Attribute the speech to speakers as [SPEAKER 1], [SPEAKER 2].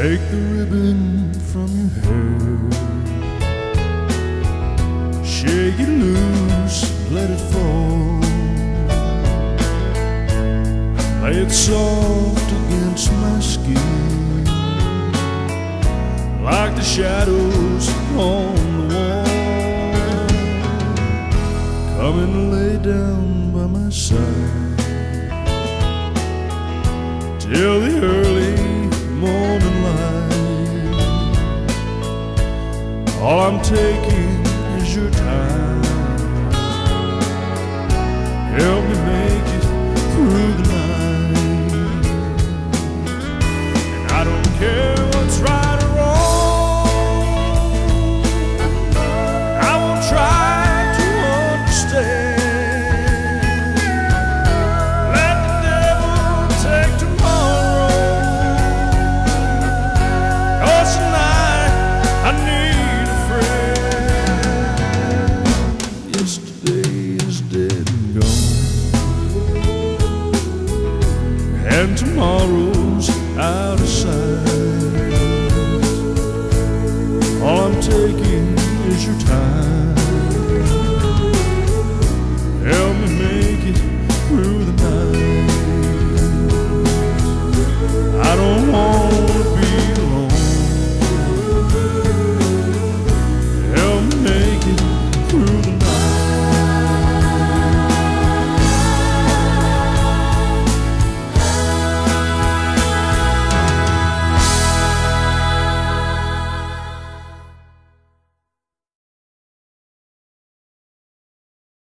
[SPEAKER 1] Take the ribbon from your hair, shake it loose, let it fall. Lay it soft against my skin, like the shadows on the wall. Come and lay down by my side till the early morning light. All I'm taking is your time. Help me make it through the night. And I don't care what's right or wrong, I won't try to understand. Let the devil take tomorrow, 'cause tonight I need a friend. Yesterday is dead and gone, and tomorrow